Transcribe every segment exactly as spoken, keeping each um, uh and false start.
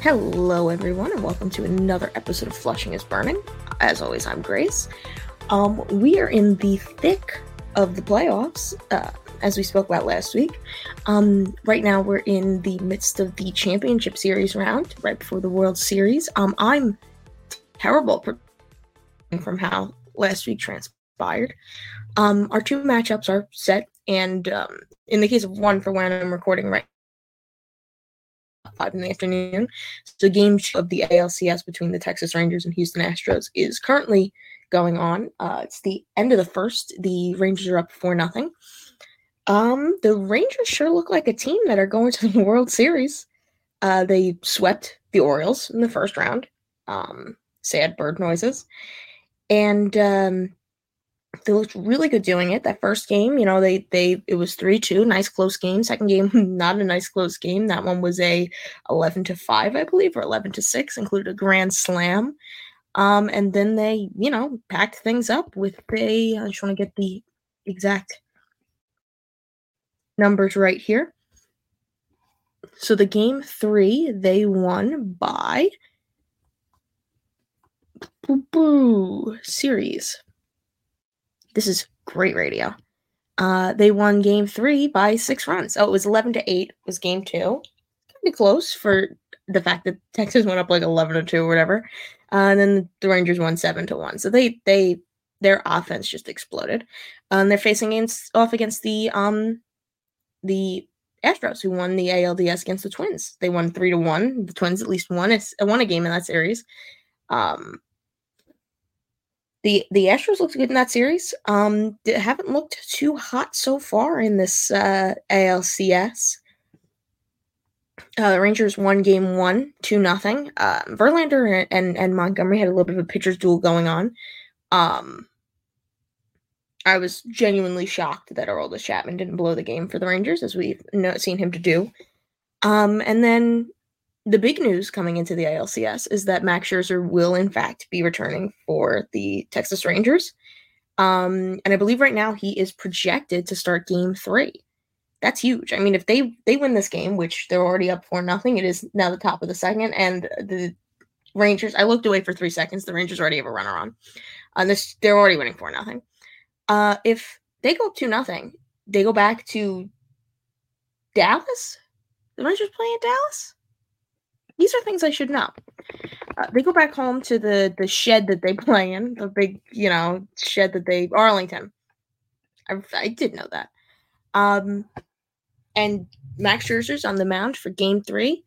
Hello, everyone, and welcome to another episode of Flushing is Burning. As always, I'm Grace. Um, we are in the thick of the playoffs, uh, as we spoke about last week. Um, right now, we're in the midst of the Championship Series round, right before the World Series. Um, I'm terrible from how last week transpired. Um, our two matchups are set, and um, in the case of one, for when I'm recording right five in the afternoon. So game two of the A L C S between the Texas Rangers and Houston Astros is currently going on. Uh, it's the end of the first. The Rangers are up four nothing. Um, the Rangers sure look like a team that are going to the World Series. Uh, they swept the Orioles in the first round. Um, sad bird noises. And um, they looked really good doing it. That first game, you know, they they it was three two, nice close game. Second game, not a nice close game. That one was a eleven to five, I believe, or eleven to six, included a grand slam. Um, and then they, you know, packed things up with a, I just want to get the exact numbers right here. So the game three, they won by boo boo series. This is great radio. Uh, they won game three by six runs. Oh, it was eleven to eight was game two. Kind of close for the fact that Texas went up like eleven to two or whatever. Uh, and then the Rangers won seven to one. So they, they, their offense just exploded. Uh, and they're facing against, off against the, um, the Astros, who won the A L D S against the Twins. They won three to one. The Twins at least won, it's, won a game in that series. Um, The the Astros looked good in that series. Um, they haven't looked too hot so far in this uh, A L C S. Uh, the Rangers won game one, two nothing. Uh, Verlander and, and and Montgomery had a little bit of a pitcher's duel going on. Um, I was genuinely shocked that Aroldis Chapman didn't blow the game for the Rangers, as we've no, seen him to do. Um, and then the big news coming into the A L C S is that Max Scherzer will, in fact, be returning for the Texas Rangers. Um, and I believe right now he is projected to start game three. That's huge. I mean, if they, they win this game, which they're already up four nothing, it is now the top of the second, and the Rangers, I looked away for three seconds, the Rangers already have a runner on. Uh, this, they're already winning four nothing. Uh, if they go up two nothing, they go back to Dallas? The Rangers play in Dallas? These are things I should know. Uh, they go back home to the, the shed that they play in, the big, you know, shed that they, Arlington. I, I did know that. Um, and Max Scherzer's on the mound for game three.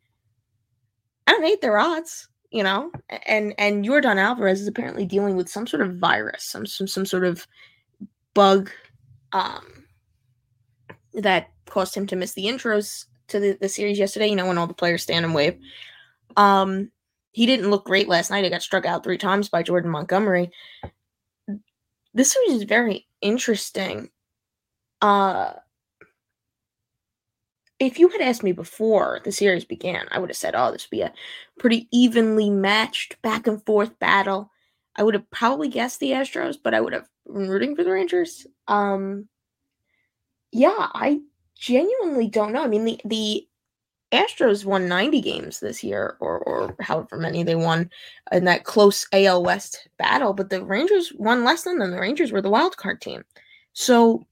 I don't hate their odds, you know, and, and Yordan Alvarez is apparently dealing with some sort of virus, some, some, some sort of bug, um, that caused him to miss the intros to the, the series yesterday, you know, when all the players stand and wave. Um, he didn't look great last night. He got struck out three times by Jordan Montgomery. This series is very interesting. Uh, if you had asked me before the series began, I would have said, oh, this would be a pretty evenly matched back and forth battle. I would have probably guessed the Astros, but I would have been rooting for the Rangers. Um, yeah, I genuinely don't know. I mean, the, the Astros won ninety games this year, or or however many they won in that close A L West battle, but the Rangers won less than them. The Rangers were the wild card team. So,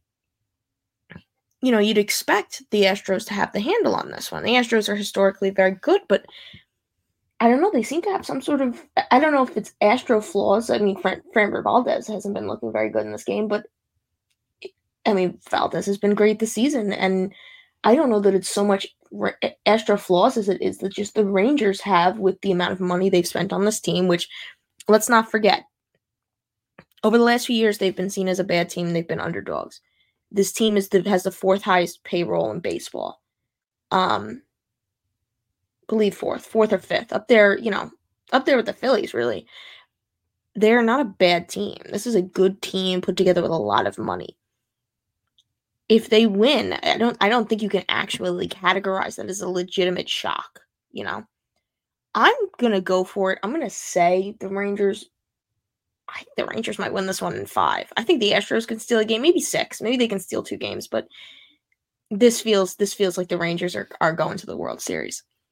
you know, you'd expect the Astros to have the handle on this one. The Astros are historically very good, but I don't know. They seem to have some sort of, I don't know if it's Astro flaws. I mean, Fran, Framber Valdez hasn't been looking very good in this game, but I mean, Valdez has been great this season, and I don't know that it's so much Astro flaws as it is that just the Rangers have with the amount of money they've spent on this team, which, let's not forget, over the last few years, they've been seen as a bad team. They've been underdogs. This team is the, has the fourth highest payroll in baseball. Um, believe fourth, fourth or fifth, up there, you know, up there with the Phillies, really. They're not a bad team. This is a good team put together with a lot of money. If they win, I don't I don't think you can actually categorize that as a legitimate shock, you know. I'm going to go for it. I'm going to say the Rangers, I think the Rangers might win this one in five. I think the Astros can steal a game, maybe six. Maybe they can steal two games, but this feels this feels like the Rangers are, are going to the World Series.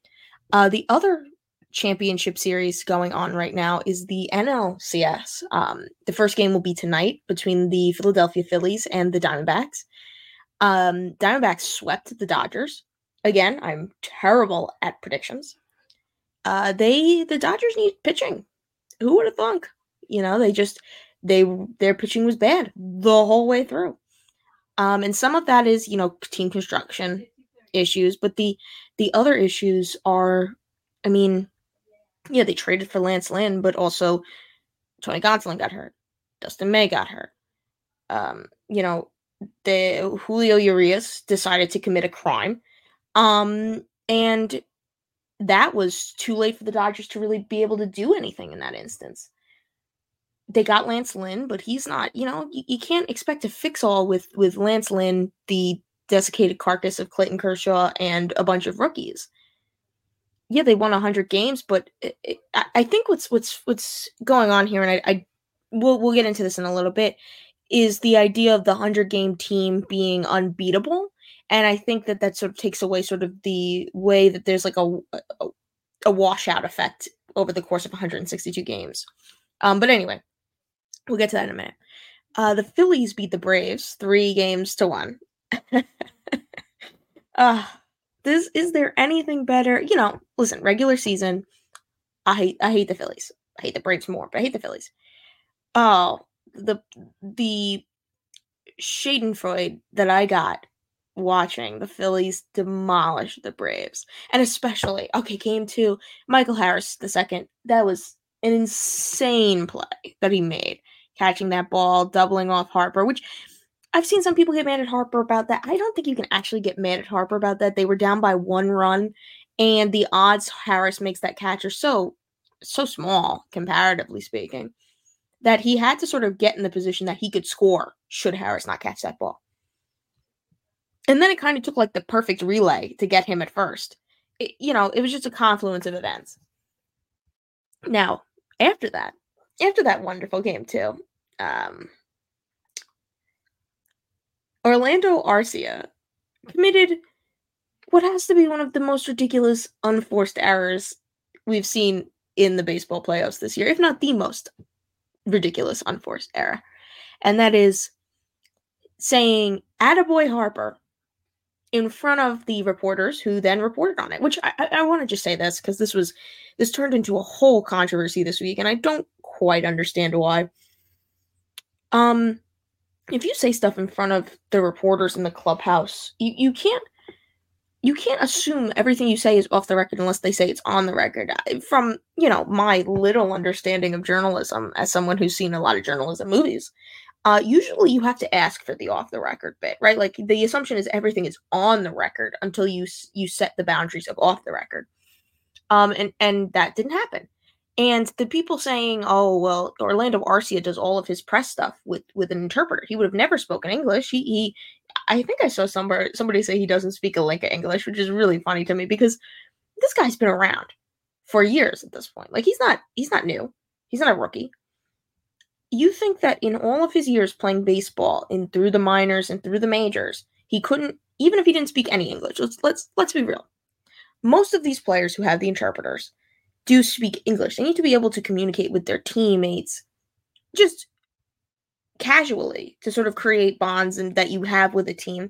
Uh, the other championship series going on right now is the N L C S. Um, the first game will be tonight between the Philadelphia Phillies and the Diamondbacks. Um, Diamondbacks swept the Dodgers. Again, I'm terrible at predictions. Uh, they the Dodgers need pitching. Who would have thunk? You know, they just they their pitching was bad the whole way through. Um, and some of that is, you know, team construction issues, but the the other issues are, I mean, yeah, they traded for Lance Lynn, but also Tony Gonsolin got hurt, Dustin May got hurt. Um, you know, the Julio Urias decided to commit a crime, um, and that was too late for the Dodgers to really be able to do anything in that instance. They got Lance Lynn, but he's not, you know, you, you can't expect to fix all with, with Lance Lynn, the desiccated carcass of Clayton Kershaw, and a bunch of rookies. Yeah, they won one hundred games, but it, it, I think what's what's what's going on here, and I, I we'll, we'll get into this in a little bit, is the idea of the one hundred-game team being unbeatable. And I think that that sort of takes away sort of the way that there's like a, a, a washout effect over the course of one hundred sixty-two games. Um, but anyway, we'll get to that in a minute. Uh, the Phillies beat the Braves three games to one. uh, this is there anything better? You know, listen, regular season, I hate I hate the Phillies. I hate the Braves more, but I hate the Phillies. Oh, the the Schadenfreude that I got watching the Phillies demolish the Braves. And especially, okay, game two, Michael Harris the second. That was an insane play that he made, catching that ball, doubling off Harper, which I've seen some people get mad at Harper about that. I don't think you can actually get mad at Harper about that. They were down by one run, and the odds Harris makes that catch are so, so small, comparatively speaking, that he had to sort of get in the position that he could score should Harris not catch that ball. And then it kind of took like the perfect relay to get him at first. It, you know, it was just a confluence of events. Now, after that, after that wonderful game too, um, Orlando Arcia committed what has to be one of the most ridiculous unforced errors we've seen in the baseball playoffs this year, if not the most ridiculous unforced error. And that is saying, "Attaboy Harper," in front of the reporters who then reported on it, which I, I, I want to just say this because this was, this turned into a whole controversy this week, and I don't quite understand why. Um, if you say stuff in front of the reporters in the clubhouse, you, you can't, you can't assume everything you say is off the record unless they say it's on the record. From, you know, my little understanding of journalism as someone who's seen a lot of journalism movies, Uh, usually you have to ask for the off the record bit, right? Like the assumption is everything is on the record until you you set the boundaries of off the record. Um, and and that didn't happen. And the people saying, "Oh well, Orlando Arcia does all of his press stuff with with an interpreter. He would have never spoken English. He he, I think I saw somebody somebody say he doesn't speak a lick of English, which is really funny to me because this guy's been around for years at this point. Like he's not he's not new. He's not a rookie." You think that in all of his years playing baseball, in through the minors and through the majors, he couldn't, even if he didn't speak any English, let's let's let's be real. Most of these players who have the interpreters do speak English. They need to be able to communicate with their teammates just casually to sort of create bonds and that you have with a team.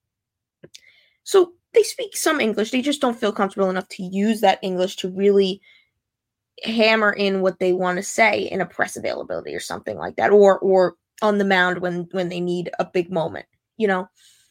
So they speak some English, they just don't feel comfortable enough to use that English to really hammer in what they want to say in a press availability or something like that, or or on the mound when when they need a big moment, you know.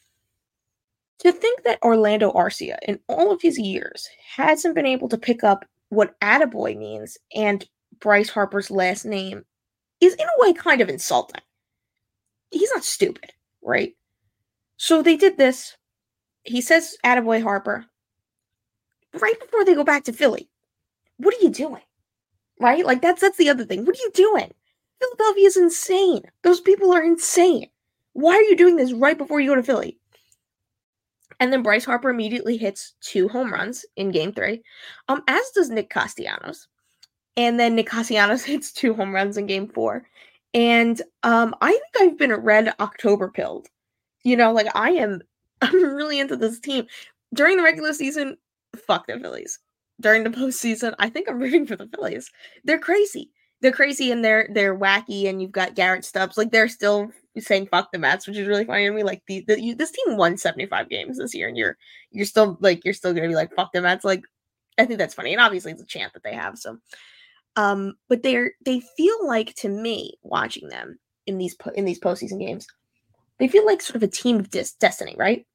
To think that Orlando Arcia in all of his years hasn't been able to pick up what attaboy means and Bryce Harper's last name is in a way kind of insulting. He's not stupid, right? So they did this. He says attaboy Harper right before they go back to Philly. What are you doing? Right? Like, that's that's the other thing. What are you doing? Philadelphia is insane. Those people are insane. Why are you doing this right before you go to Philly? And then Bryce Harper immediately hits two home runs in game three, um, as does Nick Castellanos. And then Nick Castellanos hits two home runs in game four. And um, I think I've been red October pilled. You know, like, I am, I'm really into this team. During the regular season, fuck the Phillies. during the postseason, I think I'm rooting for the Phillies. They're crazy. They're crazy and they're they're wacky. And you've got Garrett Stubbs. Like they're still saying "fuck the Mets," which is really funny to me. Like the, the you, this team won seventy-five games this year, and you're you're still like you're still gonna be like "fuck the Mets." Like I think that's funny, and obviously it's a chant that they have. So, um, but they're they feel like to me watching them in these in these postseason games, they feel like sort of a team of dis- destiny, right?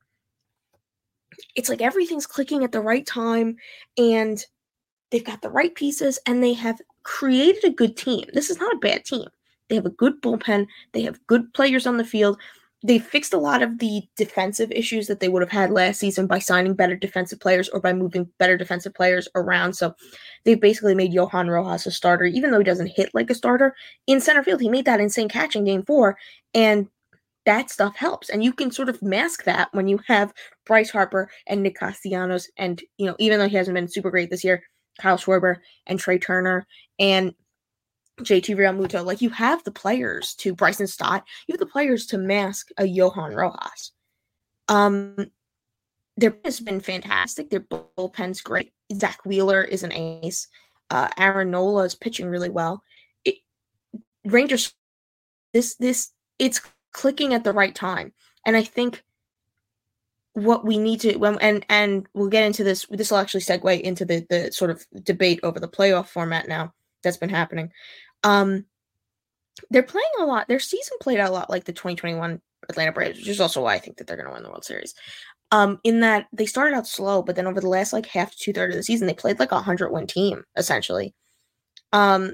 It's like everything's clicking at the right time and they've got the right pieces and they have created a good team. This is not a bad team. They have a good bullpen. They have good players on the field. They fixed a lot of the defensive issues that they would have had last season by signing better defensive players or by moving better defensive players around. So they've basically made Johan Rojas a starter, even though he doesn't hit like a starter. In center field, he made that insane catch in game four, and that stuff helps. And you can sort of mask that when you have Bryce Harper and Nick Castellanos. And, you know, even though he hasn't been super great this year, Kyle Schwarber and Trey Turner and J T Realmuto, like you have the players to Bryson Stott, you have the players to mask a Johan Rojas. Um, their has been fantastic. Their bullpen's great. Zach Wheeler is an ace. Uh, Aaron Nola is pitching really well. It, Rangers, this this it's clicking at the right time, and I think what we need to when and and we'll get into this. This will actually segue into the the sort of debate over the playoff format now that's been happening. Um, they're playing a lot. Their season played out a lot like the twenty twenty-one Atlanta Braves, which is also why I think that they're going to win the World Series. Um, in that they started out slow, but then over the last like half to two thirds of the season, they played like a hundred win team essentially. Um,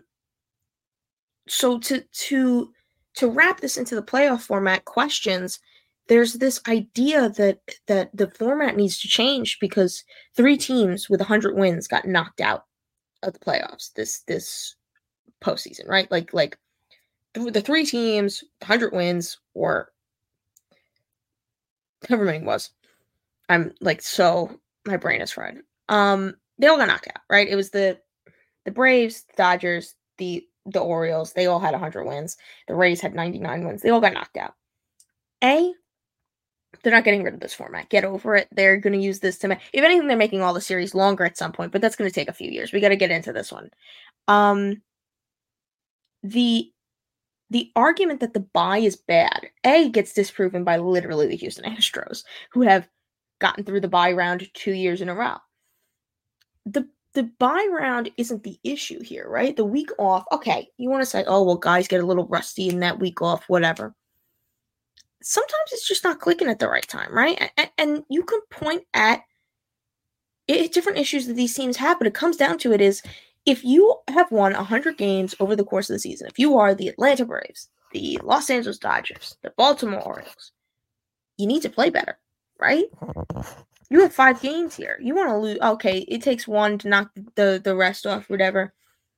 so to to to wrap this into the playoff format questions, there's this idea that that the format needs to change because three teams with one hundred wins got knocked out of the playoffs this this postseason, right? Like like the, the three teams, one hundred wins, or however many it was. I'm like so my brain is fried. Um, they all got knocked out, right? It was the the Braves, the Dodgers, the the Orioles. They all had one hundred wins. The Rays had ninety-nine wins. They all got knocked out. A, they're not getting rid of this format. Get over it. They're going to use this to make, if anything, they're making all the series longer at some point, but that's going to take a few years. We got to get into this one. Um, the the argument that the bye is bad, A, gets disproven by literally the Houston Astros, who have gotten through the bye round two years in a row. The the bye round isn't the issue here, right? The week off, okay, you want to say, oh, well, guys get a little rusty in that week off, whatever. Sometimes it's just not clicking at the right time, right? And, and you can point at it, different issues that these teams have, but it comes down to it is if you have won one hundred games over the course of the season, if you are the Atlanta Braves, the Los Angeles Dodgers, the Baltimore Orioles, you need to play better, right? You have five games here. You want to lose. Okay, it takes one to knock the, the rest off, whatever.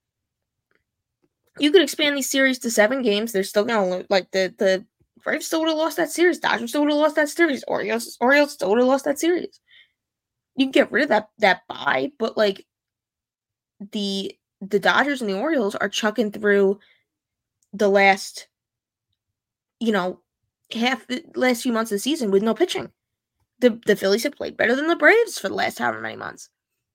You could expand these series to seven games. They're still going to lose. Like, the, the Braves still would have lost that series. Dodgers still would have lost that series. Orioles, Orioles still would have lost that series. You can get rid of that, that bye, but, like, the the Dodgers and the Orioles are chucking through the last, you know, half the last few months of the season with no pitching. The the Phillies have played better than the Braves for the last however many months.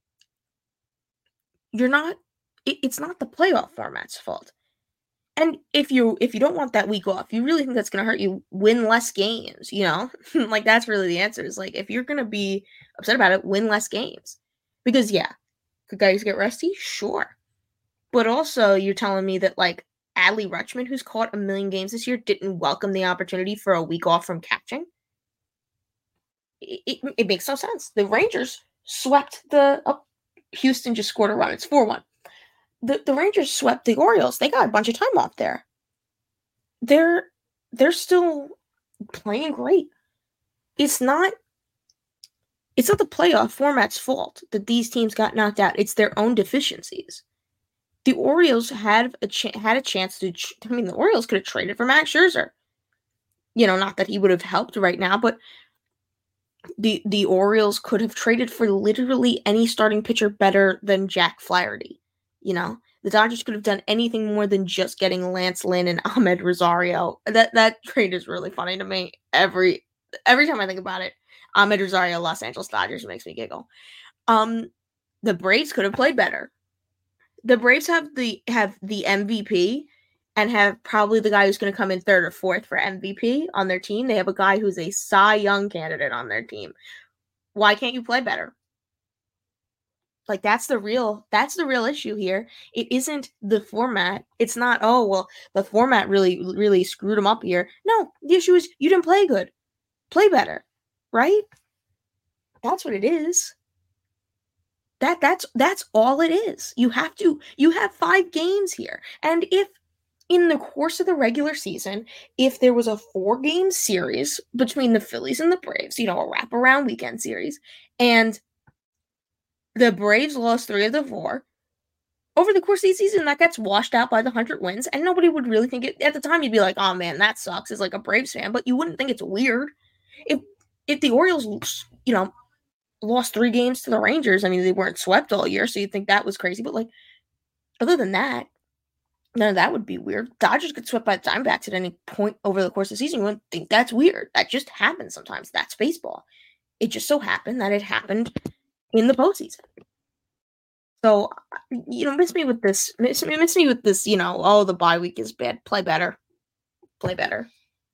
You're not it, it's not the playoff format's fault. And if you if you don't want that week off, you really think that's gonna hurt you, win less games, you know? Like that's really the answer. Is like if you're gonna be upset about it, win less games. Because yeah, could guys get rusty? Sure. But also you're telling me that like Adley Rutschman, who's caught a million games this year, didn't welcome the opportunity for a week off from catching? It, it, it makes no sense. The Rangers swept the oh, Houston just scored a run. It's four one. The the Rangers swept the Orioles. They got a bunch of time off there. They're they're still playing great. It's not it's not the playoff format's fault that these teams got knocked out. It's their own deficiencies. The Orioles had a ch- had a chance to. Ch- I mean, the Orioles could have traded for Max Scherzer. You know, not that he would have helped right now, but the the Orioles could have traded for literally any starting pitcher better than Jack Flaherty. You know, the Dodgers could have done anything more than just getting Lance Lynn and Ahmed Rosario. That that trade is really funny to me. Every every time I think about it, Ahmed Rosario, Los Angeles Dodgers makes me giggle. Um, The Braves could have played better. The Braves have the have the M V P and have probably the guy who's going to come in third or fourth for M V P on their team. They have a guy who's a Cy Young candidate on their team. Why can't you play better? Like that's the real that's the real issue here. It isn't the format. It's not, oh well, the format really really screwed them up here. No, the issue is you didn't play good. Play better. Right? That's what it is. That that's that's all it is. You have to you have five games here. And if in the course of the regular season, if there was a four-game series between the Phillies and the Braves, you know, a wraparound weekend series, and the Braves lost three of the four, over the course of the season, that gets washed out by the one hundred wins, and nobody would really think it. At the time, you'd be like, oh man, that sucks, as like a Braves fan, but you wouldn't think it's weird. If if the Orioles, you know, lost three games to the Rangers, I mean, they weren't swept all year, so you'd think that was crazy, but like, other than that, none of that would be weird. Dodgers get swept by the Diamondbacks at any point over the course of the season. You wouldn't think that's weird. That just happens sometimes. That's baseball. It just so happened that it happened in the postseason. So, you know, miss me with this. Miss, miss me with this, you know, oh, the bye week is bad. Play better. Play better.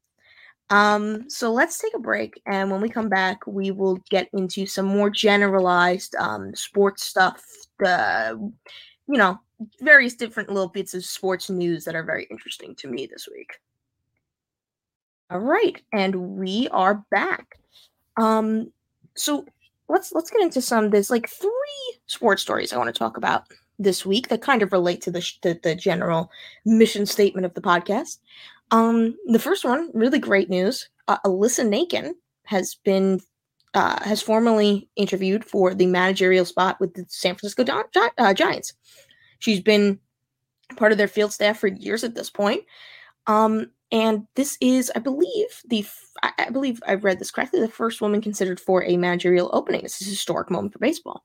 Um, so let's take a break, and when we come back, we will get into some more generalized um, sports stuff, the, you know, various different little bits of sports news that are very interesting to me this week. All right, and we are back. Um, so let's let's get into some. There's like three sports stories I want to talk about this week that kind of relate to the the, the general mission statement of the podcast. Um, the first one, really great news. Uh, Alyssa Naken has been uh, has formally interviewed for the managerial spot with the San Francisco Gi- uh, Giants. She's been part of their field staff for years at this point. Um, and this is, I believe, the I believe I've read this correctly, the first woman considered for a managerial opening. This is a historic moment for baseball.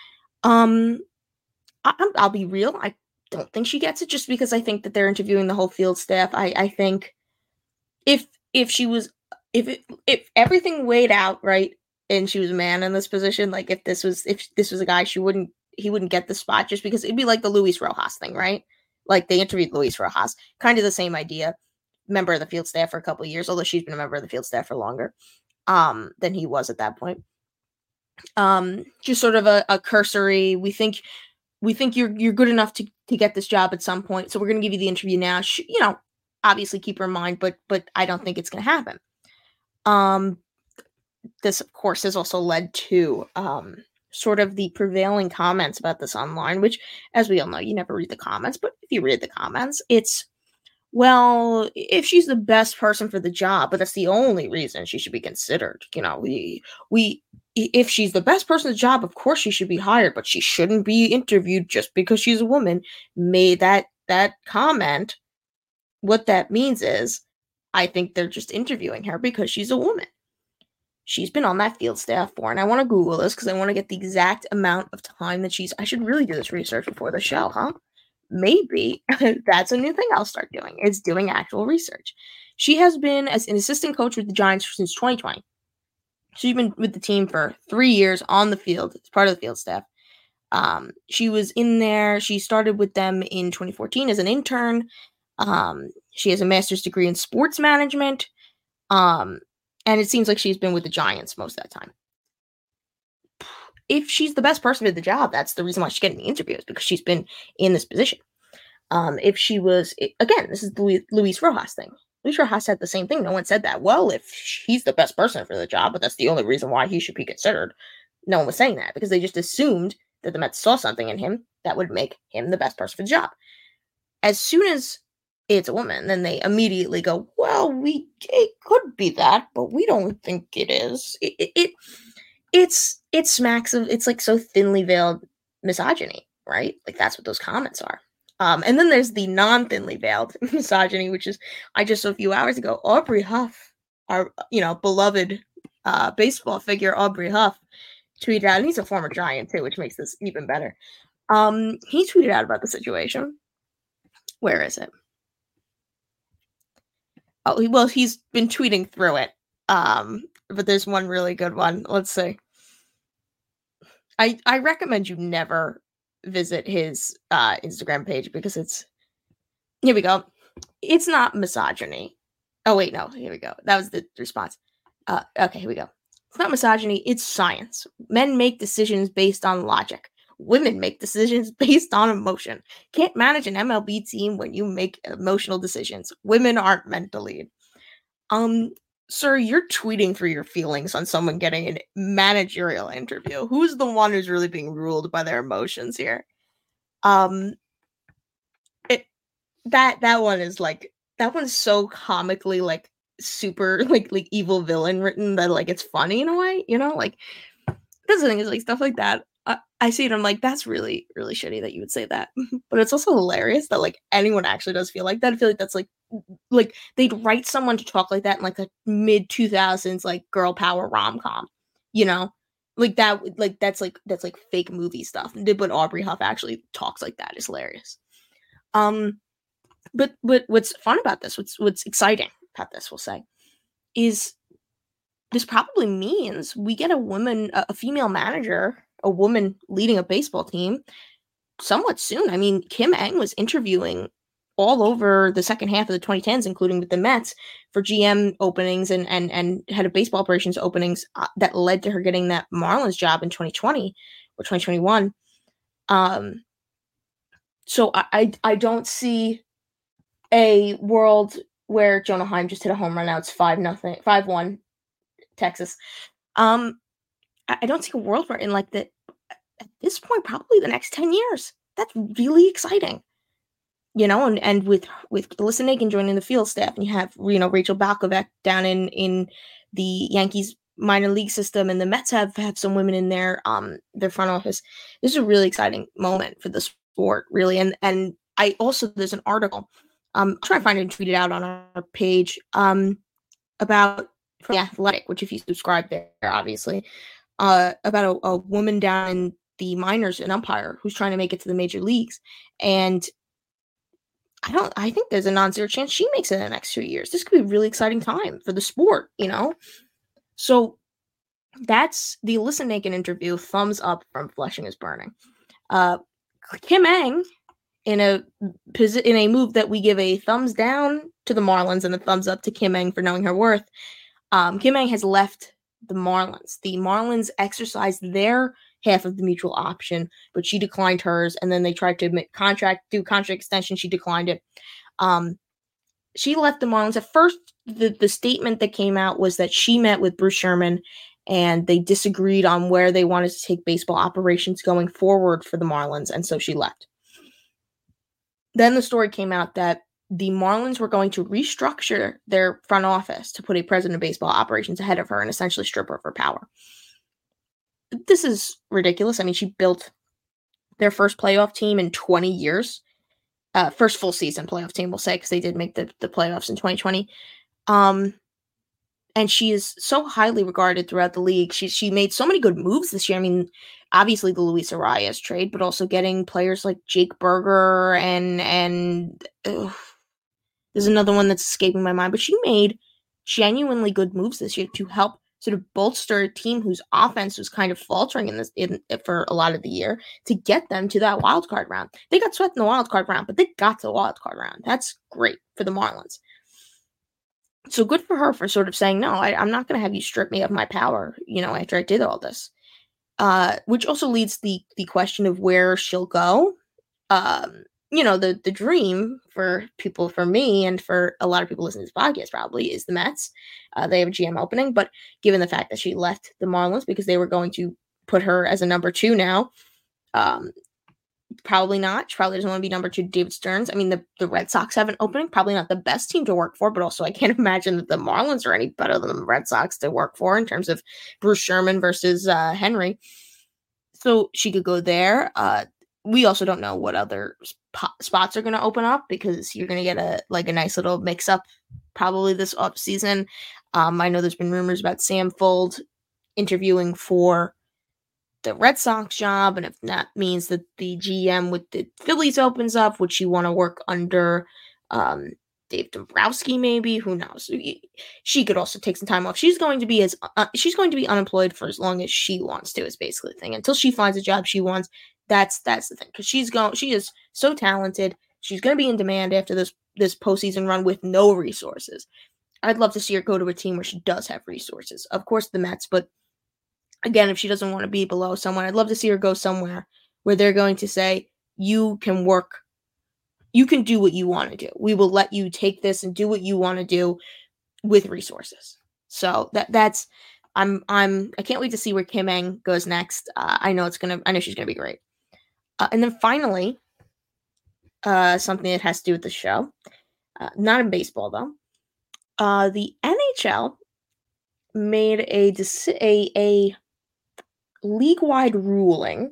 Um, I, I'll be real. I don't think she gets it just because I think that they're interviewing the whole field staff. I, I think if if she was if it, if everything weighed out right and she was a man in this position, like if this was if this was a guy, she wouldn't he wouldn't get the spot just because it'd be like the Luis Rojas thing, right? Like they interviewed Luis Rojas, kind of the same idea. Member of the field staff for a couple of years, although she's been a member of the field staff for longer um, than he was at that point. Um, just sort of a, a cursory. We think we think you're you're good enough to, to get this job at some point, so we're going to give you the interview now. She, you know, obviously keep her in mind, but but I don't think it's going to happen. Um, this of course has also led to um sort of the prevailing comments about this online, which, as we all know, you never read the comments, but if you read the comments, it's, well, if she's the best person for the job, but that's the only reason she should be considered. You know, we we if she's the best person for the job, of course she should be hired, but she shouldn't be interviewed just because she's a woman. Made that that comment. What that means is, I think they're just interviewing her because she's a woman. She's been on that field staff for, and I want to Google this because I want to get the exact amount of time that she's. I should really do this research before the show, huh? Maybe that's a new thing I'll start doing, is doing actual research. She has been as an assistant coach with the Giants since twenty twenty. She's been with the team for three years on the field as part of the field staff. Um, she was in there. She started with them in twenty fourteen as an intern. Um, she has a master's degree in sports management. Um, and it seems like she's been with the Giants most of that time. If she's the best person for the job, that's the reason why she's getting the interviews, because she's been in this position. Um, if she was, again, this is the Luis, Luis Rojas thing. Luis Rojas said the same thing. No one said that. Well, if he's the best person for the job, but that's the only reason why he should be considered. No one was saying that because they just assumed that the Mets saw something in him that would make him the best person for the job. As soon as it's a woman, then they immediately go, well, we it could be that, but we don't think it is. It, it, it it's it smacks of, it's like so thinly veiled misogyny, right? Like that's what those comments are. Um, and then there's the non-thinly veiled misogyny, which is, I just saw a few hours ago, Aubrey Huff, our, you know, beloved uh, baseball figure, Aubrey Huff, tweeted out, and he's a former Giant too, which makes this even better. Um, he tweeted out about the situation. Where is it? Oh, well, he's been tweeting through it. Um, but there's one really good one. Let's see. I, I recommend you never visit his uh, Instagram page because it's, here we go. It's not misogyny. Oh, wait, no. Here we go. That was the response. Uh, okay, here we go. It's not misogyny. It's science. Men make decisions based on logic. Women make decisions based on emotion. Can't manage an M L B team when you make emotional decisions. Women aren't meant to lead. Um, sir, you're tweeting through your feelings on someone getting a managerial interview. Who's the one who's really being ruled by their emotions here? Um, it that that one is like that one's so comically like super like like evil villain written that like it's funny in a way, you know? Like that's the thing is like stuff like that. I, I see it. I'm like, that's really really shitty that you would say that, but it's also hilarious that like anyone actually does feel like that. I feel like that's like like they'd write someone to talk like that in like a mid two thousands like girl power rom com, you know, like that. Like that's like that's like fake movie stuff. But Aubrey Huff actually talks like that is hilarious. Um, but but what's fun about this? What's what's exciting about this? We'll say is this probably means we get a woman, a, a female manager, a woman leading a baseball team somewhat soon. I mean, Kim Ng was interviewing all over the second half of the twenty tens, including with the Mets, for G M openings and and and head of baseball operations openings uh, that led to her getting that Marlins job in twenty twenty or twenty twenty-one. Um, so I, I I don't see a world where Jonah Heim just hit a home run. Now it's five nothing, five one, Texas. Um, I, I don't see a world where in like the at this point probably the next ten years. That's really exciting. You know, and, and with with Alyssa Nagan joining the field staff, and you have you know Rachel Balkovec down in, in the Yankees minor league system, and the Mets have, have some women in their um their front office. This is a really exciting moment for the sport, really. And and I also there's an article, um, I'll try to find it and tweet it out on our page, um, about from The Athletic, which if you subscribe there, obviously, uh, about a, a woman down in the minors, an umpire who's trying to make it to the major leagues, and I don't. I think there's a non-zero chance she makes it in the next two years. This could be a really exciting time for the sport, you know. So that's the Alyssa Nagan interview. Thumbs up from Flushing is Burning. Uh, Kim Ng in a in a move that we give a thumbs down to the Marlins and a thumbs up to Kim Ng for knowing her worth. Um, Kim Ng has left the Marlins. The Marlins exercised their half of the mutual option, but she declined hers, and then they tried to make contract do contract extension. She declined it. Um, she left the Marlins. At first, the, the statement that came out was that she met with Bruce Sherman, and they disagreed on where they wanted to take baseball operations going forward for the Marlins, and so she left. Then the story came out that the Marlins were going to restructure their front office to put a president of baseball operations ahead of her and essentially strip her of her power. This is ridiculous. I mean, she built their first playoff team in twenty years. Uh, first full season playoff team, we'll say, because they did make the, the playoffs in twenty twenty. Um, and she is so highly regarded throughout the league. She she made so many good moves this year. I mean, obviously the Luis Arias trade, but also getting players like Jake Berger and and ugh, there's another one that's escaping my mind. But she made genuinely good moves this year to help sort of bolster a team whose offense was kind of faltering in this in, for a lot of the year to get them to that wild card round. They got swept in the wild card round, but they got to the wild card round. That's great for the Marlins. So good for her for sort of saying, no, I, I'm not going to have you strip me of my power, you know, after I did all this. Uh, which also leads the the question of where she'll go. Um, you know, the the dream for people, for me, and for a lot of people listening to this podcast probably is the Mets. Uh, they have a G M opening, but given the fact that she left the Marlins because they were going to put her as a number two now, um, probably not. She probably doesn't want to be number two to David Stearns. I mean, the, the Red Sox have an opening, probably not the best team to work for, but also I can't imagine that the Marlins are any better than the Red Sox to work for in terms of Bruce Sherman versus uh, Henry. So she could go there. Uh, we also don't know what other sp- spots are going to open up because you're going to get a like a nice little mix up probably this off season. Um, I know there's been rumors about Sam Fuld interviewing for the Red Sox job, and if that means that the G M with the Phillies opens up, would she want to work under um, Dave Dombrowski, maybe, who knows? She could also take some time off. She's going to be as uh, she's going to be unemployed for as long as she wants to. Is basically the thing. Until she finds a job she wants, that's that's the thing. Because she's going, she is so talented. She's going to be in demand after this this postseason run with no resources. I'd love to see her go to a team where she does have resources. Of course, the Mets, but again, if she doesn't want to be below someone, I'd love to see her go somewhere where they're going to say, you can work, you can do what you want to do. We will let you take this and do what you want to do with resources. So that that's, I'm, I'm, I can't wait to see where Kim Ng goes next. Uh, I know it's going to, I know she's going to be great. Uh, and then finally, uh, something that has to do with the show, uh, not in baseball though. Uh, the N H L made a, a, a league-wide ruling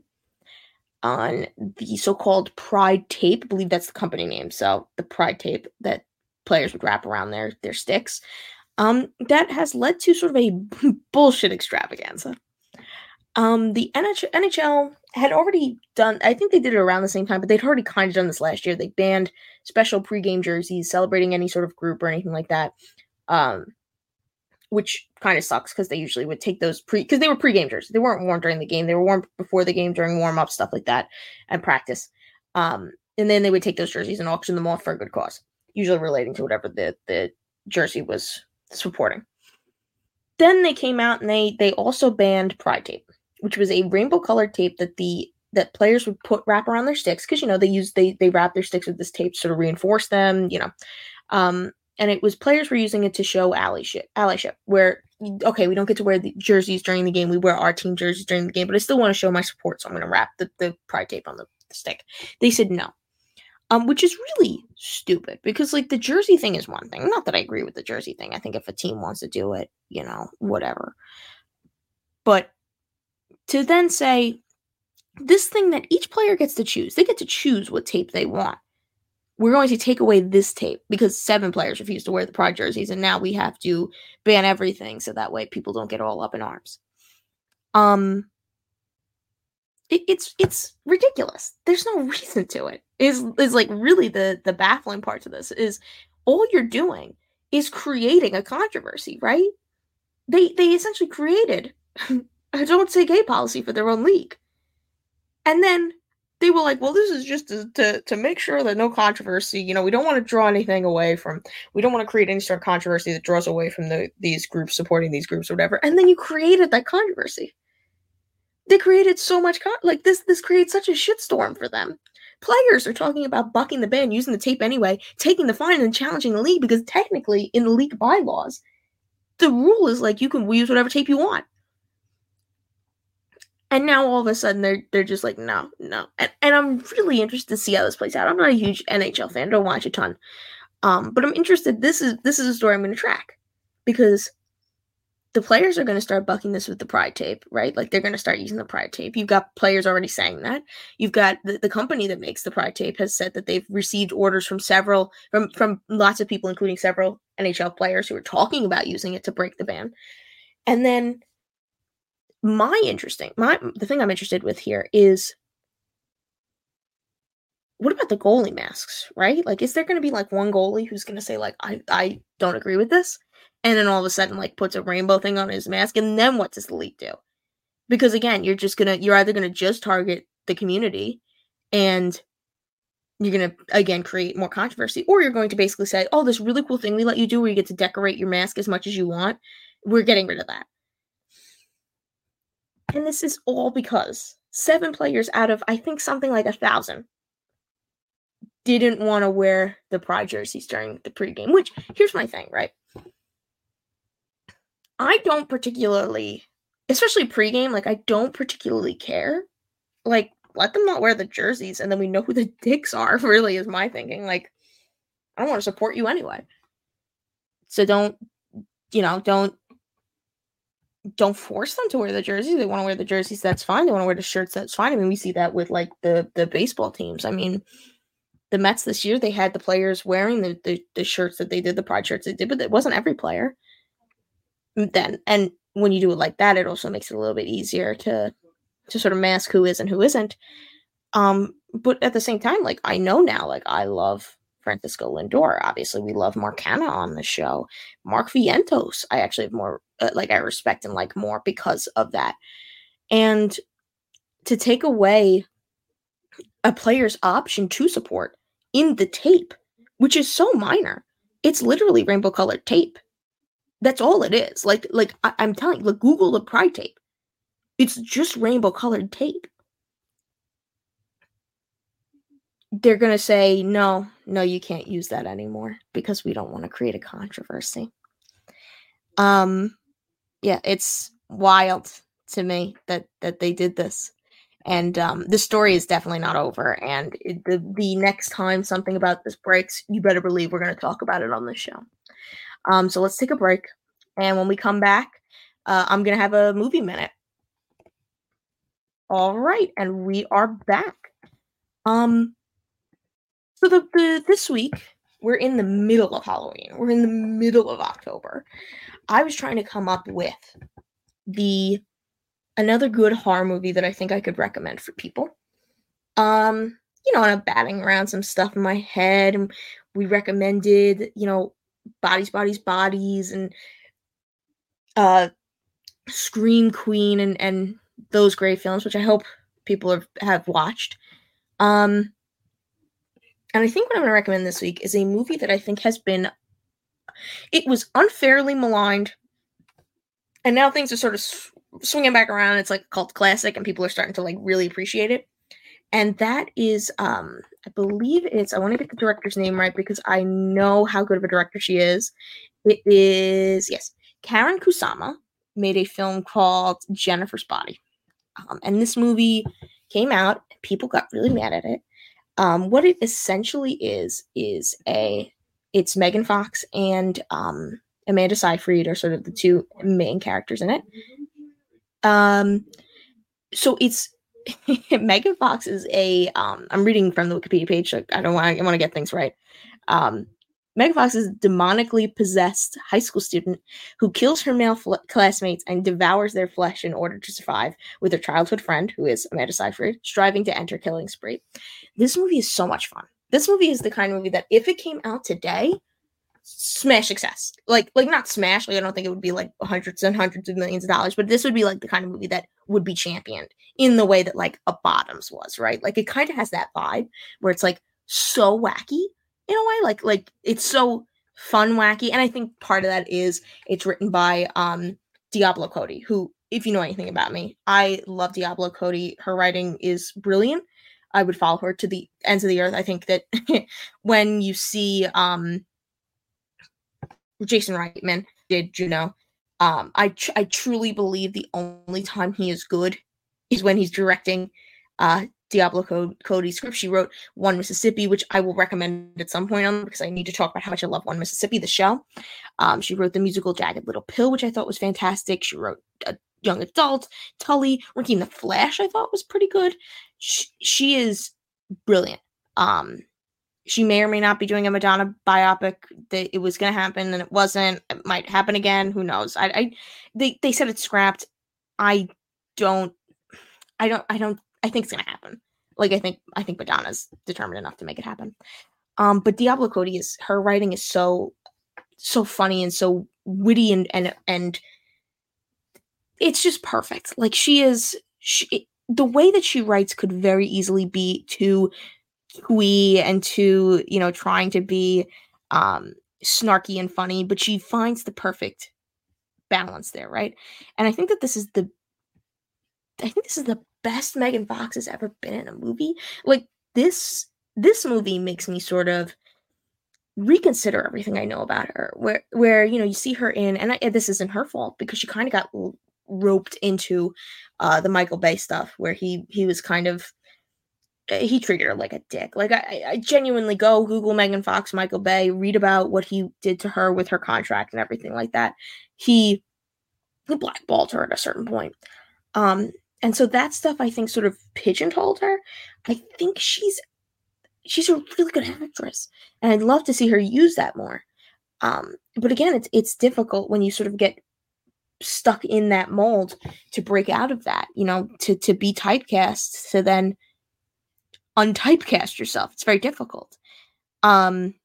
on the so-called Pride tape. I believe that's the company name. So the Pride tape that players would wrap around their, their sticks. Um, that has led to sort of a bullshit extravaganza. Um, the N H L had already done, I think they did it around the same time, but they'd already kind of done this last year. They banned special pregame jerseys celebrating any sort of group or anything like that. Um, which kind of sucks because they usually would take those pre, because they were pregame jerseys. They weren't worn during the game. They were worn before the game, during warm-up, stuff like that, and practice. Um, and then they would take those jerseys and auction them off for a good cause, usually relating to whatever the, the jersey was supporting. Then they came out and they they also banned Pride tape, which was a rainbow-colored tape that the that players would put wrap around their sticks, because you know they use they they wrap their sticks with this tape to sort of reinforce them, you know. Um, and it was players were using it to show allyship, allyship, where okay, we don't get to wear the jerseys during the game, we wear our team jerseys during the game, but I still want to show my support, so I'm going to wrap the, the Pride tape on the, the stick. They said no. Um, which is really stupid, because like the jersey thing is one thing. Not that I agree with the jersey thing. I think if a team wants to do it, you know, whatever. But to then say this thing that each player gets to choose, they get to choose what tape they want. We're going to take away this tape because seven players refuse to wear the Pride jerseys, and now we have to ban everything so that way people don't get all up in arms. Um. It, it's it's ridiculous. There's no reason to it. Is is like really the the baffling part to this is all you're doing is creating a controversy, right? They they essentially created a don't say gay policy for their own league, and then they were like, well, this is just to to, to make sure that no controversy. You know, we don't want to draw anything away from. We don't want to create any sort of controversy that draws away from the these groups supporting these groups or whatever. And then you created that controversy. They created so much, con- like this, this creates such a shitstorm for them. Players are talking about bucking the ban, using the tape anyway, taking the fine and challenging the league, because technically in the league bylaws, the rule is like you can use whatever tape you want. And now all of a sudden they're they're just like, no, no. And, and I'm really interested to see how this plays out. I'm not a huge N H L fan, don't watch a ton. Um, but I'm interested. This is this is a story I'm going to track, because the players are going to start bucking this with the Pride tape, right? Like they're going to start using the Pride tape. You've got players already saying that. You've got the, the company that makes the Pride tape has said that they've received orders from several, from, from lots of people, including several N H L players who are talking about using it to break the ban. And then my interesting, my, the thing I'm interested with here is, what about the goalie masks, right? Like, is there going to be like one goalie who's going to say like, I, I don't agree with this? And then all of a sudden, like, puts a rainbow thing on his mask, and then what does the league do? Because again, you're just gonna, you're either gonna just target the community, and you're gonna again create more controversy, or you're going to basically say, "Oh, this really cool thing we let you do, where you get to decorate your mask as much as you want, we're getting rid of that." And this is all because seven players out of I think something like a thousand didn't want to wear the Pride jerseys during the pregame. Which here's my thing, right? I don't particularly, especially pregame, like, I don't particularly care. Like, let them not wear the jerseys, and then we know who the dicks are, really, is my thinking. Like, I don't want to support you anyway. So don't, you know, don't, don't force them to wear the jerseys. They want to wear the jerseys, that's fine. They want to wear the shirts, that's fine. I mean, we see that with, like, the, the baseball teams. I mean, the Mets this year, they had the players wearing the, the, the shirts that they did, the Pride shirts they did, but it wasn't every player. Then and when you do it like that, it also makes it a little bit easier to to sort of mask who is and who isn't. Um, but at the same time, like I know now, like I love Francisco Lindor. Obviously, we love Mark Hanna on the show. Mark Vientos, I actually have more, uh, like, I respect and like more because of that. And to take away a player's option to support in the tape, which is so minor, it's literally rainbow colored tape. That's all it is. Like, like I- I'm telling you, like, Google the Pride tape. It's just rainbow colored tape. They're going to say, no, no, you can't use that anymore because we don't want to create a controversy. Um, yeah, it's wild to me that, that they did this. And um, the story is definitely not over. And it, the, the next time something about this breaks, you better believe we're going to talk about it on the show. Um, so let's take a break. And when we come back, uh, I'm going to have a movie minute. All right. And we are back. Um, so the, the this week, we're in the middle of Halloween. We're in the middle of October. I was trying to come up with the another good horror movie that I think I could recommend for people. Um, you know, and I'm batting around some stuff in my head, and we recommended, you know, Bodies, Bodies, Bodies, and uh, Scream Queen, and and those great films, which I hope people have, have watched. Um, and I think what I'm going to recommend this week is a movie that I think has been, it was unfairly maligned, and now things are sort of sw- swinging back around. It's like a cult classic, and people are starting to like really appreciate it. And that is, um, I believe it's, I want to get the director's name right because I know how good of a director she is. It is, yes, Karyn Kusama made a film called Jennifer's Body. Um, and this movie came out, and people got really mad at it. Um, what it essentially is, is a, it's Megan Fox and um, Amanda Seyfried are sort of the two main characters in it. Um, so it's, Megan Fox is a, um, I'm reading from the Wikipedia page, so I don't want, I want to get things right. Um, Megan Fox is a demonically possessed high school student who kills her male fl- classmates and devours their flesh in order to survive, with her childhood friend, who is Amanda Seyfried, striving to enter killing spree. This movie is so much fun. This movie is the kind of movie that if it came out today, smash success. Like, like not smash. Like, I don't think it would be like hundreds and hundreds of millions of dollars, but this would be like the kind of movie that would be championed in the way that like a Bottoms was, right? Like, it kind of has that vibe where it's like so wacky in a way, like like it's so fun wacky. And I think part of that is it's written by um Diablo Cody, who, if you know anything about me, I love Diablo Cody. Her writing is brilliant. I would follow her to the ends of the earth. I think that when you see um Jason Reitman did Juno, um I tr- I truly believe the only time he is good is when he's directing uh Diablo Co- Cody's script. She wrote One Mississippi, which I will recommend at some point on because I need to talk about how much I love One Mississippi, the show. Um, she wrote the musical Jagged Little Pill, which I thought was fantastic. She wrote a young adult, Tully, Ricky and the Flash, I thought was pretty good. She, she is brilliant. Um, she may or may not be doing a Madonna biopic. That it was going to happen and it wasn't. It might happen again. Who knows? I, I, they, they said it's scrapped. I don't, I don't, I don't, I think it's going to happen. Like, I think, I think Madonna's determined enough to make it happen. Um, but Diablo Cody is, her writing is so, so funny and so witty and, and, and it's just perfect. Like, she is, she, the way that she writes could very easily be too twee and too, you know, trying to be um, snarky and funny, but she finds the perfect balance there, right? And I think that this is the, I think this is the best Megan Fox has ever been in a movie. Like, this, this movie makes me sort of reconsider everything I know about her. Where, where you know, you see her in, and, I, and this isn't her fault because she kind of got l- roped into uh, the Michael Bay stuff, where he he was kind of he treated her like a dick. Like, I, I genuinely go Google Megan Fox, Michael Bay, read about what he did to her with her contract and everything like that. He, he blackballed her at a certain point. Um, and so that stuff, I think, sort of pigeonholed her. I think she's she's a really good actress, and I'd love to see her use that more. Um, but again, it's it's difficult when you sort of get stuck in that mold to break out of that. You know, to to be typecast, to then untypecast yourself. It's very difficult. Um,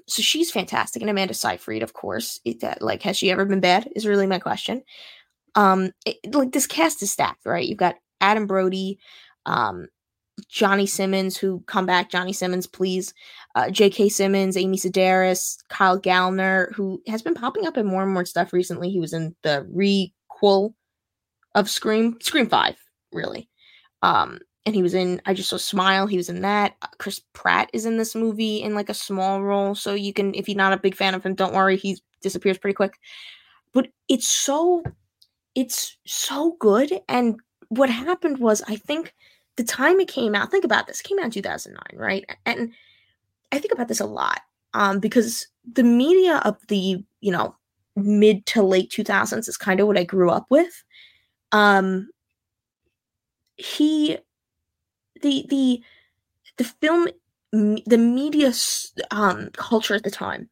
so she's fantastic, and Amanda Seyfried, of course. It, uh, like, has she ever been bad? Is really my question. Um, it, like this cast is stacked, right? You've got Adam Brody, um, Johnny Simmons, who come back, Johnny Simmons, please. Uh, J K. Simmons, Amy Sedaris, Kyle Gallner, who has been popping up in more and more stuff recently. He was in the requel of Scream, Scream five, really. Um, and he was in I Just Saw Smile. He was in that. Uh, Chris Pratt is in this movie in like a small role. So you can, if you're not a big fan of him, don't worry. He disappears pretty quick. But it's so, it's so good. And what happened was, I think the time it came out, think about this, it came out in two thousand nine, right? And I think about this a lot um, because the media of the, you know, mid to late two thousands is kind of what I grew up with. Um, he, the, the, the film, the media um, culture at the time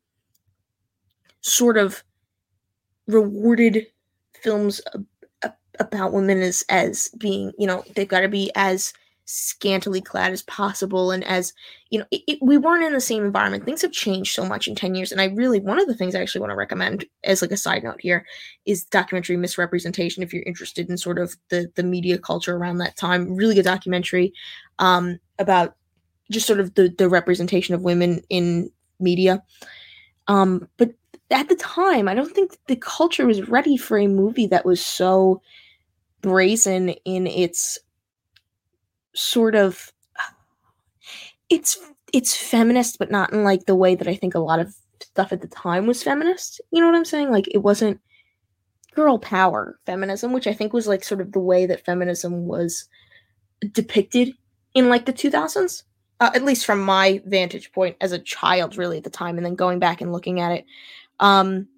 sort of rewarded films about women as, as being, you know, they've got to be as scantily clad as possible. And as, you know, it, it, we weren't in the same environment. Things have changed so much in ten years. And I really, one of the things I actually want to recommend as like a side note here is documentary Misrepresentation. If you're interested in sort of the, the media culture around that time, really good documentary um, about just sort of the, the representation of women in media. Um, but at the time, I don't think the culture was ready for a movie that was so brazen in its sort of it's it's feminist, but not in like the way that I think a lot of stuff at the time was feminist. You know what I'm saying? Like it wasn't girl power feminism, which I think was like sort of the way that feminism was depicted in like the two thousands, uh, at least from my vantage point as a child, really at the time, and then going back and looking at it. Um,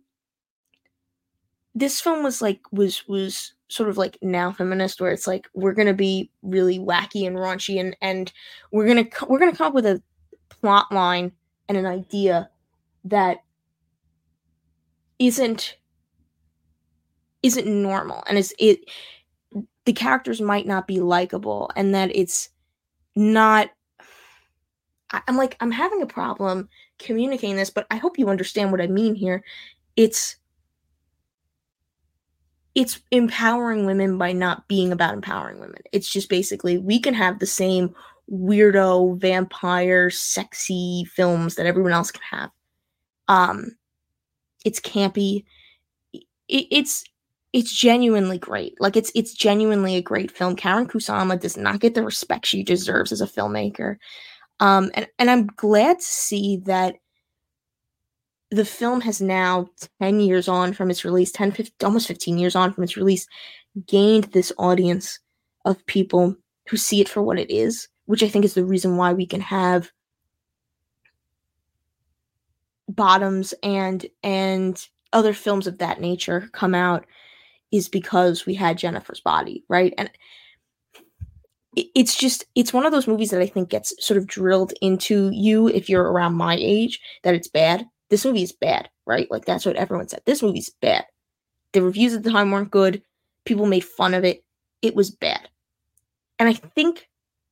this film was like was was sort of like now feminist, where it's like we're gonna be really wacky and raunchy, and and we're gonna we're gonna come up with a plot line and an idea that isn't isn't normal, and is it the characters might not be likable, and that it's not. I, I'm like I'm having a problem communicating this, but I hope you understand what I mean here. It's it's empowering women by not being about empowering women. It's just basically we can have the same weirdo vampire sexy films that everyone else can have. Um, it's campy. It, it's it's genuinely great. Like it's it's genuinely a great film. Karyn Kusama does not get the respect she deserves as a filmmaker. Um, and and I'm glad to see that the film has now, ten years on from its release, ten, fifteen, almost fifteen years on from its release, gained this audience of people who see it for what it is, which I think is the reason why we can have Bottoms and and other films of that nature come out, is because we had Jennifer's Body, right? And it's just, it's one of those movies that I think gets sort of drilled into you if you're around my age, that it's bad. This movie is bad, right? Like, that's what everyone said. This movie's bad. The reviews at the time weren't good. People made fun of it. It was bad. And I think,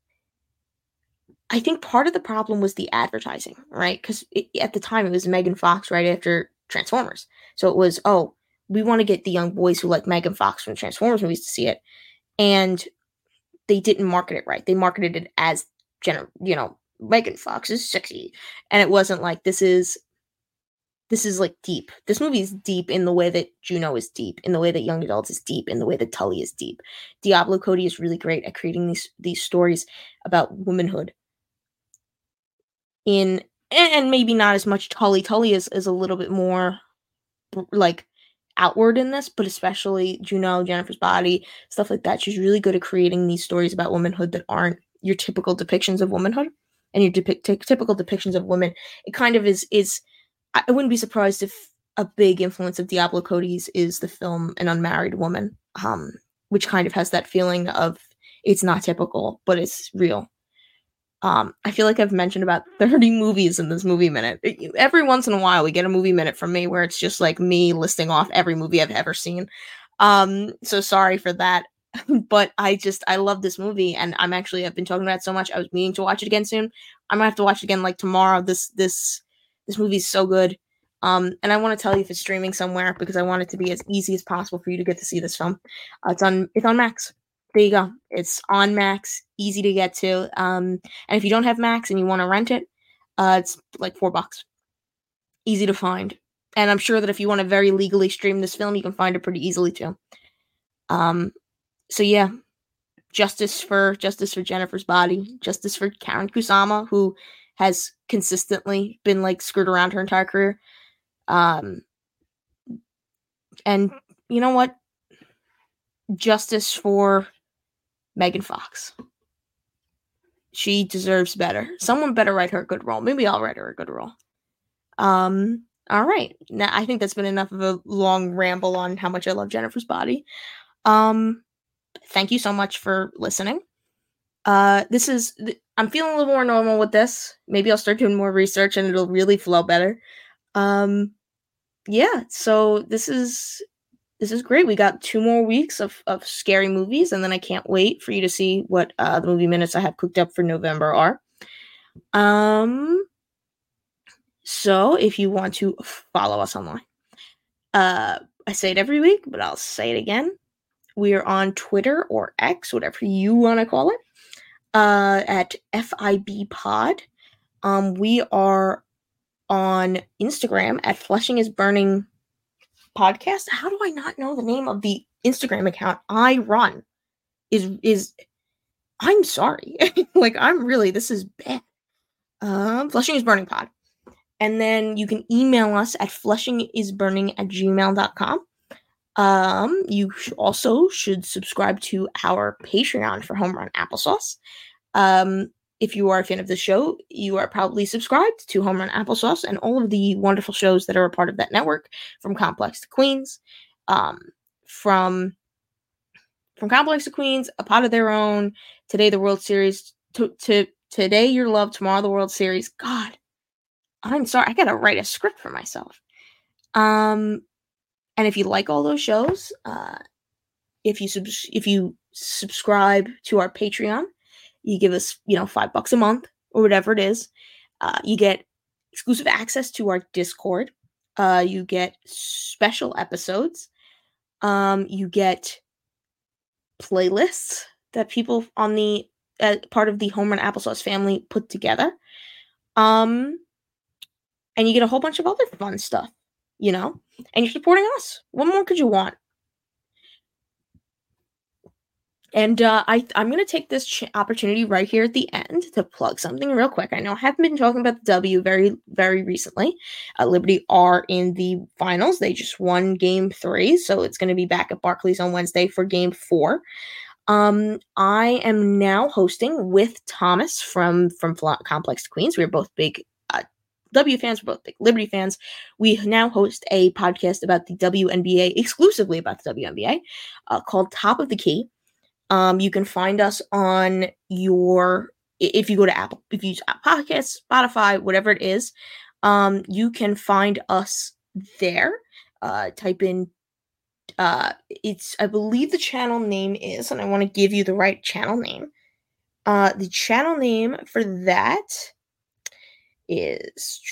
I think part of the problem was the advertising, right? Because at the time, it was Megan Fox right after Transformers. So it was, oh, we want to get the young boys who like Megan Fox from Transformers movies to see it. And they didn't market it right. They marketed it as, gener- you know, Megan Fox is sexy. And it wasn't like, this is, this is like deep. This movie is deep in the way that Juno is deep, in the way that Young Adult is deep, in the way that Tully is deep. Diablo Cody is really great at creating these, these stories about womanhood. In, and maybe not as much Tully. Tully is, is a little bit more like outward in this, but especially Juno, Jennifer's Body, stuff like that. She's really good at creating these stories about womanhood that aren't your typical depictions of womanhood and your depict- t- typical depictions of women. It kind of is, is, I wouldn't be surprised if a big influence of Diablo Cody's is the film An Unmarried Woman, um, which kind of has that feeling of it's not typical, but it's real. Um, I feel like I've mentioned about thirty movies in this movie minute. Every once in a while, we get a movie minute from me where it's just like me listing off every movie I've ever seen. Um, so sorry for that. But I just, I love this movie, and I'm actually, I've been talking about it so much. I was meaning to watch it again soon. I'm gonna have to watch it again like tomorrow. This, this This movie is so good. Um, and I want to tell you if it's streaming somewhere because I want it to be as easy as possible for you to get to see this film. Uh, it's on it's on Max. There you go. It's on Max, easy to get to. Um, and if you don't have Max and you want to rent it, uh, it's like four bucks. Easy to find. And I'm sure that if you want to very legally stream this film, you can find it pretty easily too. Um, so yeah, justice for justice for Jennifer's body, justice for Karyn Kusama, who has consistently been like screwed around her entire career. Um, and you know what? Justice for Megan Fox. She deserves better. Someone better write her a good role. Maybe I'll write her a good role. Um, all right. Now I think that's been enough of a long ramble on how much I love Jennifer's body. Um, thank you so much for listening. Uh, this is, I'm feeling a little more normal with this. Maybe I'll start doing more research and it'll really flow better. Um, yeah, so this is, this is great. We got two more weeks of, of scary movies, and then I can't wait for you to see what, uh, the movie minutes I have cooked up for November are. Um, so if you want to follow us online, uh, I say it every week, but I'll say it again. We are on Twitter or X, whatever you want to call it. Uh, at F I B Pod. Um, we are on Instagram at Flushing is Burning Podcast. How do I not know the name of the Instagram account I run? Is is I'm sorry. Like I'm really this is bad. Um, Flushing is Burning Pod. And then you can email us at flushingisburning at gmail dot com. Um, you sh- also should subscribe to our Patreon for Home Run Applesauce. Um, if you are a fan of the show, you are probably subscribed to Home Run Applesauce and all of the wonderful shows that are a part of that network, from Complex to Queens, um, from from Complex to Queens, A Pot of Their Own, Today the World Series, to, to Today Your Love, Tomorrow the World Series. God, I'm sorry, I gotta write a script for myself. Um. And if you like all those shows, uh, if you sub- if you subscribe to our Patreon, you give us, you know, five bucks a month or whatever it is. Uh, you get exclusive access to our Discord. Uh, you get special episodes. Um, you get playlists that people on the uh, part of the Home Run Applesauce family put together. Um, and you get a whole bunch of other fun stuff. You know, and you're supporting us. What more could you want? And uh, I, I'm going to take this ch- opportunity right here at the end to plug something real quick. I know I haven't been talking about the W very, very recently. Uh, Liberty are in the finals. They just won game three, so it's going to be back at Barclays on Wednesday for game four. Um, I am now hosting with Thomas from, from Fl- Complex to Queens. We're both big W fans, we're both big Liberty fans. We now host a podcast about the W N B A, exclusively about the W N B A, uh, called Top of the Key. Um, you can find us on your, if you go to Apple, if you use Apple Podcasts, Spotify, whatever it is, um, you can find us there. Uh, type in, uh, it's, I believe the channel name is, and I want to give you the right channel name. Uh, the channel name for that is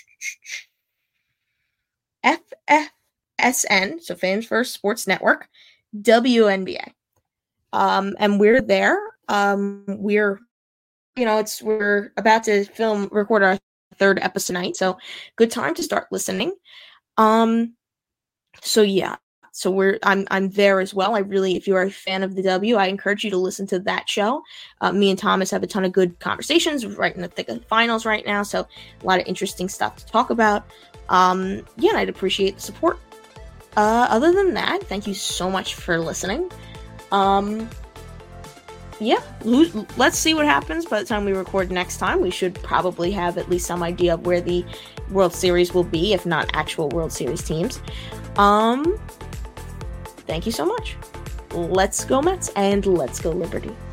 F F S N, so Fans First Sports Network, W N B A. Um, and we're there. Um, we're, you know, it's we're about to film, record our third episode tonight, so good time to start listening. Um, so yeah, so we're I'm I'm there as well. I really, if you are a fan of the W, I encourage you to listen to that show. Uh, me and Thomas have a ton of good conversations right in the thick of the finals right now, so a lot of interesting stuff to talk about. Um, yeah, and I'd appreciate the support. Uh, other than that, thank you so much for listening. Um, yeah, lo- let's see what happens by the time we record next time. We should probably have at least some idea of where the World Series will be, if not actual World Series teams. Um, thank you so much. Let's go Mets and let's go Liberty.